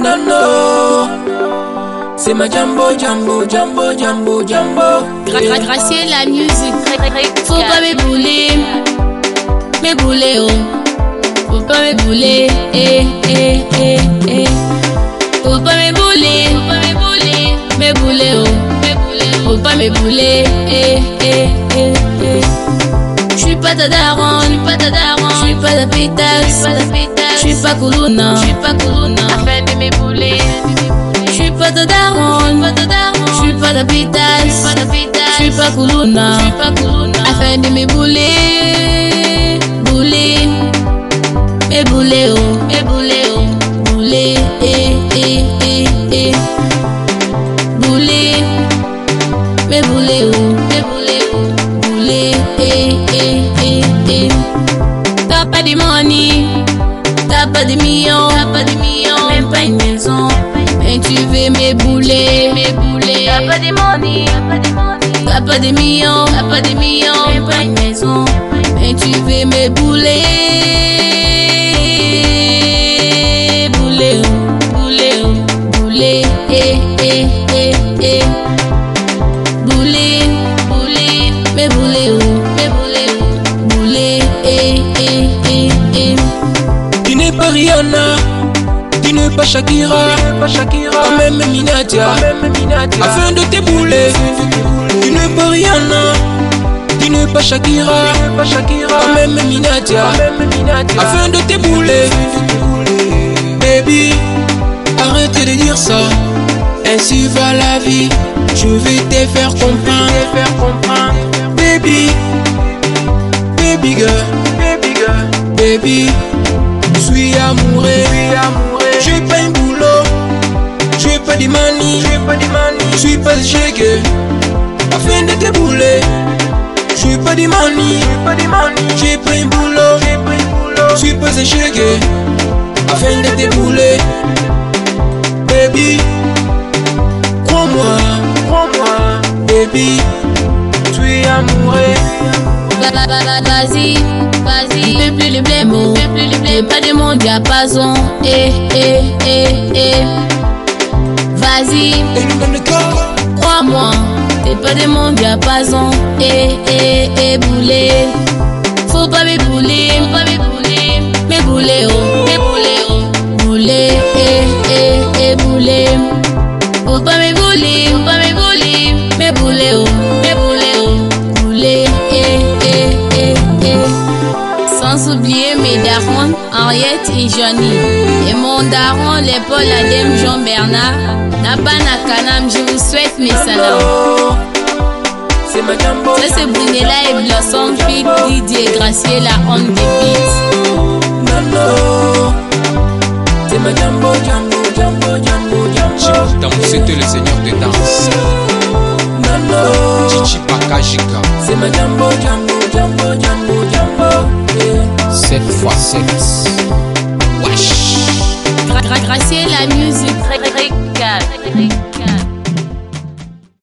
Nano, c'est ma Jambo, Jambo, Jambo, Jambo, Jambo. Gracier la musique. Faut pas me bouler, oh. Faut pas me bouler, Faut pas me bouler, oh. Faut pas me bouler, J'suis pas ta daronne, j'suis pas ta pétasse, j'suis pas Koulouna, afin de me bouler. J'suis pas ta daronne, j'suis pas ta pétasse, j'suis pas Koulouna, afin de me bouler, me bouler, oh, bouler, bouler, me bouler, oh, bouler, T'as pas de money, t'as pas de millions, même pas une maison, mais tu veux me bouler, T'as pas de money, t'as pas de millions, même pas une maison, mais tu veux me bouler, bouler, me bouler, Tu n'es pas Rihanna, tu n'es pas Shakira, pas même Minadia, afin de te bouler. Tu n'es pas Rihanna, tu n'es pas Shakira, pas même Minadia, afin de te bouler. Baby, arrête de dire ça, ainsi va la vie, je vais te faire comprendre. Baby, baby girl, baby, je suis amoureux, j'ai pas un boulot, j'ai pas de money, je suis pas chèque, afin de te bouler. J'ai pas de money, j'ai pas un boulot, je suis pas chèque, afin de te bouler. Baby, crois-moi, baby, je suis amoureux. Vas-y, fais plus le blême, oh. Pas de mon diapason, Vas-y, crois-moi, t'es pas de mon diapason, bouler. Faut pas me bouler, me bouler, oh, bouler, bouler. Faut pas me bouler, me bouler, oh, bouler, Sans oublier mes darons, Henriette et Johnny. Et mon daron, l'épaule Adem Jean-Bernard. Nabana Kanam, je vous souhaite mes salams. Ça c'est Brunella et Blossom, Pete, Didier, Gracier, la honte des beats. C'est ma Jambo, C'était le seigneur des danses. Chichi Pakajika. C'est ma Jambo, 7 x 7.